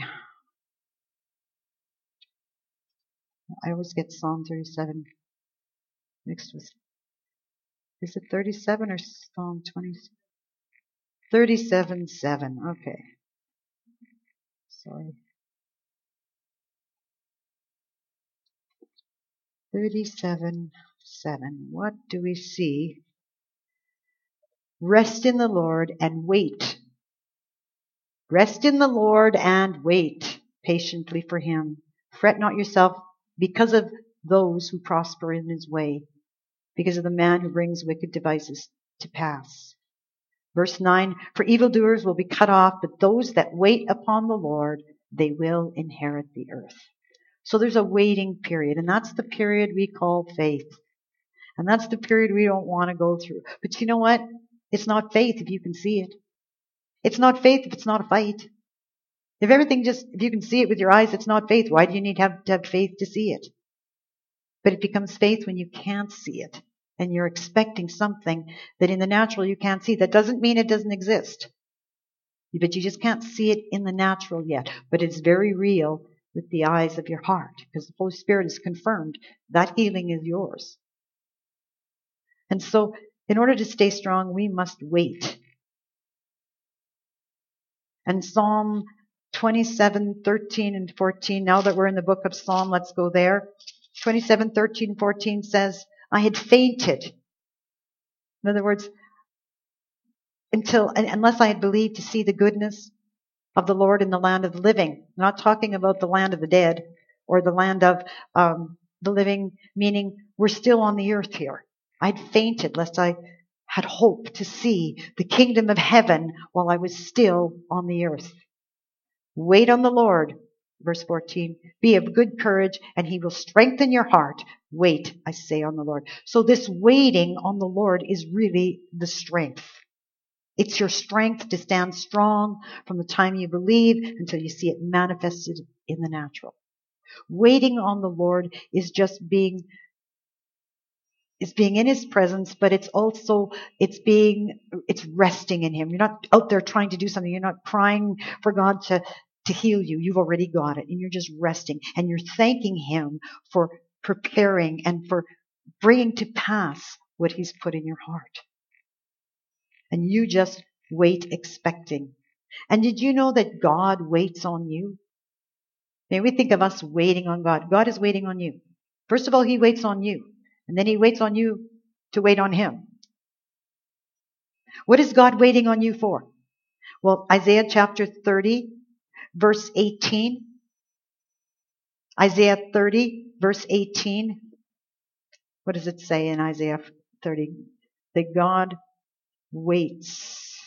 I always get Psalm thirty-seven mixed with, is it thirty-seven or Psalm twenty? thirty-seven, seven. Okay. Sorry. thirty-seven, seven. What do we see? Rest in the Lord and wait. Rest in the Lord and wait patiently for Him. Fret not yourself because of those who prosper in his way, because of the man who brings wicked devices to pass. Verse nine, for evildoers will be cut off, but those that wait upon the Lord, they will inherit the earth. So there's a waiting period, and that's the period we call faith. And that's the period we don't want to go through. But you know what? It's not faith if you can see it. It's not faith if it's not a fight. If everything just, if you can see it with your eyes, it's not faith. Why do you need to have, to have faith to see it? But it becomes faith when you can't see it. And you're expecting something that in the natural you can't see. That doesn't mean it doesn't exist. But you just can't see it in the natural yet. But it's very real with the eyes of your heart. Because the Holy Spirit has confirmed that healing is yours. And so, in order to stay strong, we must wait. And Psalm twenty-seven, thirteen, and fourteen, now that we're in the book of Psalm, let's go there. twenty-seven, thirteen, fourteen says, I had fainted. In other words, until unless I had believed to see the goodness of the Lord in the land of the living. I'm not talking about the land of the dead or the land of um, the living, meaning we're still on the earth here. I'd fainted lest I had hope to see the kingdom of heaven while I was still on the earth. Wait on the Lord. Verse fourteen, be of good courage and He will strengthen your heart. Wait, I say, on the Lord. So this waiting on the Lord is really the strength. It's your strength to stand strong from the time you believe until you see it manifested in the natural. Waiting on the Lord is just being It's being in His presence, but it's also, it's being, it's resting in Him. You're not out there trying to do something. You're not crying for God to, to heal you. You've already got it. And you're just resting. And you're thanking Him for preparing and for bringing to pass what He's put in your heart. And you just wait expecting. And did you know that God waits on you? May we think of us waiting on God. God is waiting on you. First of all, He waits on you. And then He waits on you to wait on Him. What is God waiting on you for? Well, Isaiah chapter thirty, verse eighteen. Isaiah thirty, verse eighteen. What does it say in Isaiah thirty? That God waits.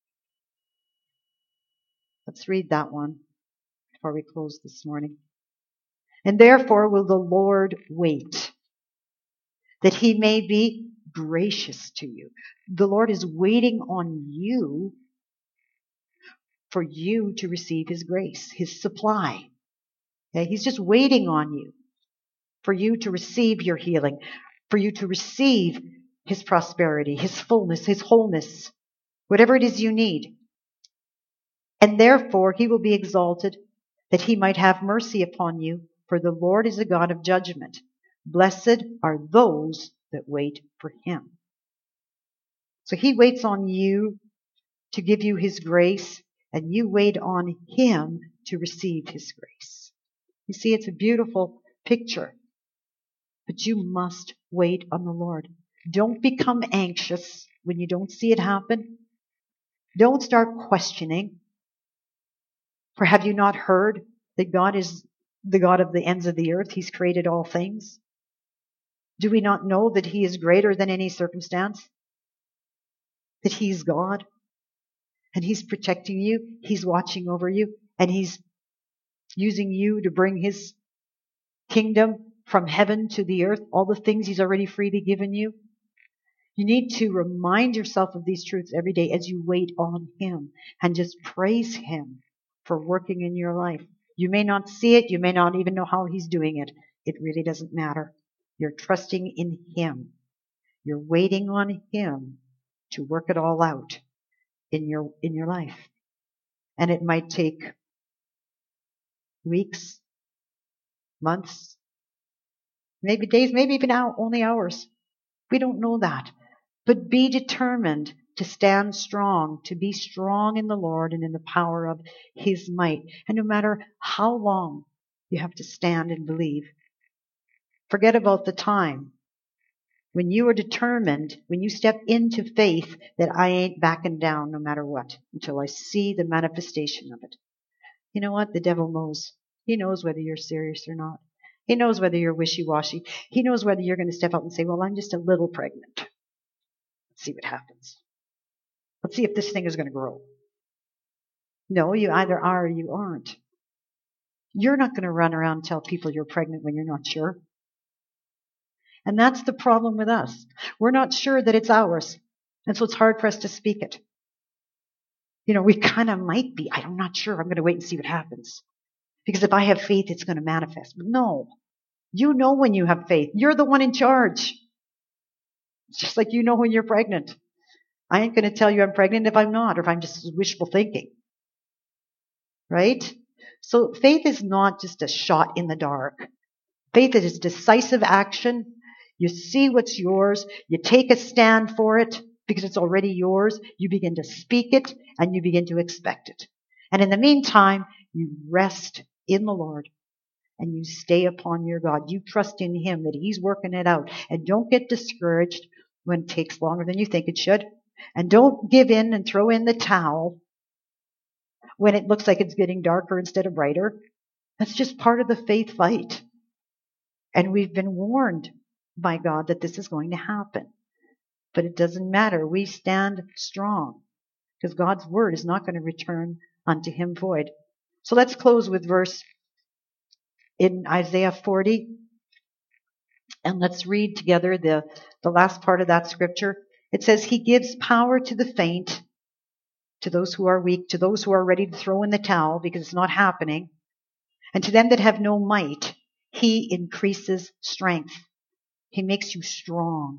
Let's read that one before we close this morning. And therefore will the Lord wait, that He may be gracious to you. The Lord is waiting on you for you to receive His grace, His supply. Okay? He's just waiting on you for you to receive your healing, for you to receive His prosperity, His fullness, His wholeness, whatever it is you need. And therefore He will be exalted, that He might have mercy upon you, for the Lord is a God of judgment. Blessed are those that wait for Him. So He waits on you to give you His grace, and you wait on Him to receive His grace. You see, it's a beautiful picture. But you must wait on the Lord. Don't become anxious when you don't see it happen. Don't start questioning. For have you not heard that God is the God of the ends of the earth? He's created all things. Do we not know that He is greater than any circumstance? That He's God? And He's protecting you. He's watching over you. And He's using you to bring His kingdom from heaven to the earth, all the things He's already freely given you. You need to remind yourself of these truths every day as you wait on Him and just praise Him for working in your life. You may not see it. You may not even know how He's doing it. It really doesn't matter. You're trusting in Him. You're waiting on Him to work it all out in your, in your life. And it might take weeks, months, maybe days, maybe even hour, only hours. We don't know that. But be determined to stand strong, to be strong in the Lord and in the power of His might. And no matter how long you have to stand and believe, forget about the time. When you are determined, when you step into faith that I ain't backing down no matter what, until I see the manifestation of it. You know what? The devil knows. He knows whether you're serious or not. He knows whether you're wishy-washy. He knows whether you're going to step up and say, well, I'm just a little pregnant. Let's see what happens. Let's see if this thing is going to grow. No, you either are or you aren't. You're not going to run around and tell people you're pregnant when you're not sure. And that's the problem with us. We're not sure that it's ours. And so it's hard for us to speak it. You know, we kind of might be. I'm not sure. I'm going to wait and see what happens. Because if I have faith, it's going to manifest. But no. You know when you have faith. You're the one in charge. It's just like you know when you're pregnant. I ain't going to tell you I'm pregnant if I'm not, or if I'm just wishful thinking. Right? So faith is not just a shot in the dark. Faith is decisive action. You see what's yours. You take a stand for it because it's already yours. You begin to speak it and you begin to expect it. And in the meantime, you rest in the Lord and you stay upon your God. You trust in Him that He's working it out. And don't get discouraged when it takes longer than you think it should. And don't give in and throw in the towel when it looks like it's getting darker instead of brighter. That's just part of the faith fight. And we've been warned by God that this is going to happen. But it doesn't matter. We stand strong because God's word is not going to return unto Him void. So let's close with verse in Isaiah forty. And let's read together the, the last part of that scripture. It says, He gives power to the faint, to those who are weak, to those who are ready to throw in the towel because it's not happening. And to them that have no might, He increases strength. He makes you strong.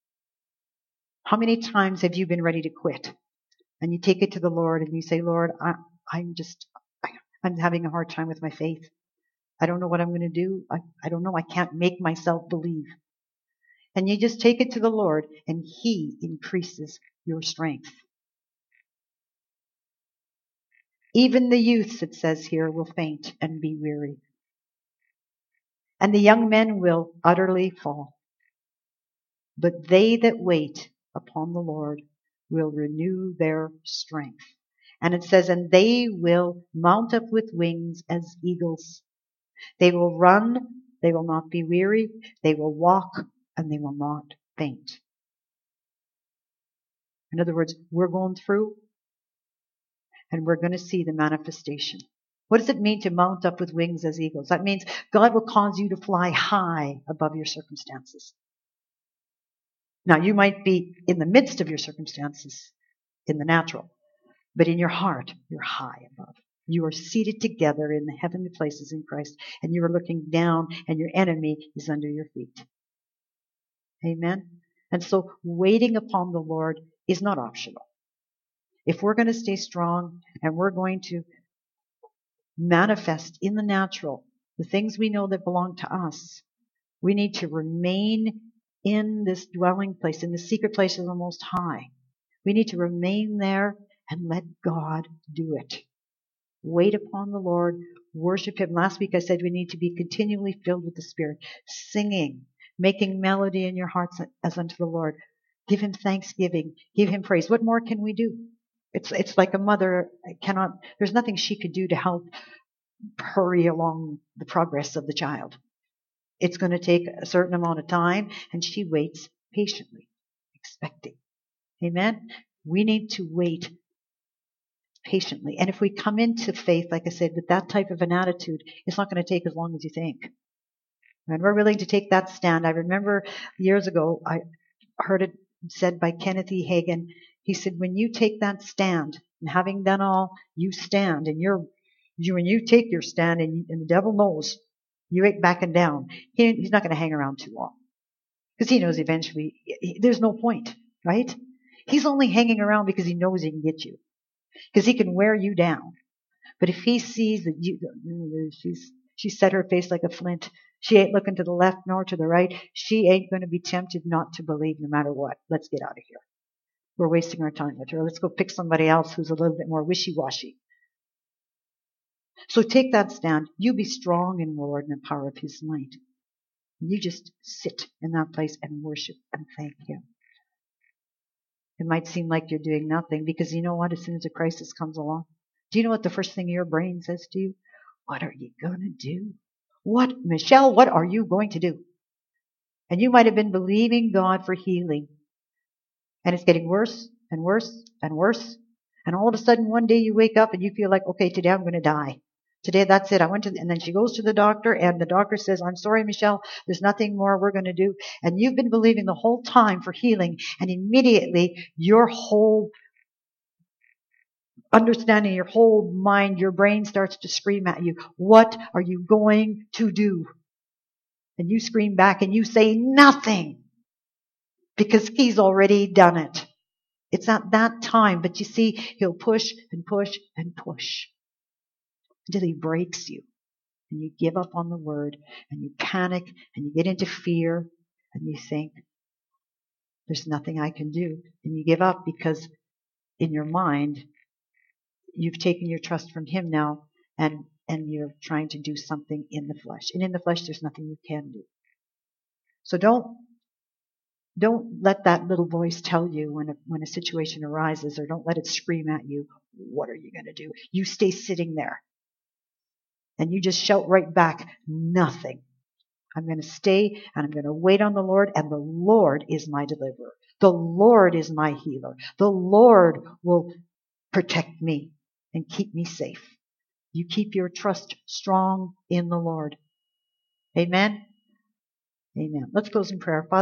How many times have you been ready to quit? And you take it to the Lord and you say, Lord, I, I'm just, I, I'm having a hard time with my faith. I don't know what I'm going to do. I, I don't know. I can't make myself believe. And you just take it to the Lord and He increases your strength. Even the youths, it says here, will faint and be weary. And the young men will utterly fall. But they that wait upon the Lord will renew their strength. And it says, and they will mount up with wings as eagles. They will run, they will not be weary. They will walk, and they will not faint. In other words, we're going through, and we're going to see the manifestation. What does it mean to mount up with wings as eagles? That means God will cause you to fly high above your circumstances. Now, you might be in the midst of your circumstances in the natural, but in your heart, you're high above. You are seated together in the heavenly places in Christ, and you are looking down, and your enemy is under your feet. Amen? And so, waiting upon the Lord is not optional. If we're going to stay strong, and we're going to manifest in the natural the things we know that belong to us, we need to remain in this dwelling place, in the secret place of the Most High. We need to remain there and let God do it. Wait upon the Lord, worship Him. Last week I said we need to be continually filled with the Spirit, singing, making melody in your hearts as unto the Lord. Give Him thanksgiving, give Him praise. What more can we do? It's it's like a mother cannot, there's nothing she could do to help hurry along the progress of the child. It's going to take a certain amount of time, and she waits patiently, expecting. Amen? We need to wait patiently. And if we come into faith, like I said, with that type of an attitude, it's not going to take as long as you think. And we're willing to take that stand. I remember years ago, I heard it said by Kenneth E. Hagin. He said, when you take that stand, and having done all, you stand, and you're, you, when you take your stand, and, and the devil knows you ain't backing down, he, he's not going to hang around too long. Because he knows eventually, he, there's no point, right? He's only hanging around because he knows he can get you. Because he can wear you down. But if he sees that you, she's, she set her face like a flint, she ain't looking to the left nor to the right, she ain't going to be tempted not to believe no matter what. Let's get out of here. We're wasting our time with her. Let's go pick somebody else who's a little bit more wishy-washy. So take that stand. You be strong in the Lord and the power of his might. You just sit in that place and worship and thank him. It might seem like you're doing nothing because you know what? As soon as a crisis comes along, do you know what the first thing your brain says to you? What are you going to do? What, Michelle, what are you going to do? And you might have been believing God for healing. And it's getting worse and worse and worse. And all of a sudden, one day you wake up and you feel like, okay, today I'm going to die. Today, that's it. I went to, the, and then she goes to the doctor and the doctor says, I'm sorry, Michelle, there's nothing more we're going to do. And you've been believing the whole time for healing. And immediately your whole understanding, your whole mind, your brain starts to scream at you. What are you going to do? And you scream back and you say nothing because he's already done it. It's not that time, but you see, he'll push and push and push until he breaks you. And you give up on the word and you panic and you get into fear and you think, there's nothing I can do. And you give up because in your mind, you've taken your trust from him now and, and you're trying to do something in the flesh. And in the flesh, there's nothing you can do. So don't, don't let that little voice tell you when a, when a situation arises, or don't let it scream at you, what are you going to do? You stay sitting there. And you just shout right back, nothing. I'm going to stay and I'm going to wait on the Lord, and the Lord is my deliverer. The Lord is my healer. The Lord will protect me and keep me safe. You keep your trust strong in the Lord. Amen? Amen. Let's close in prayer. Father,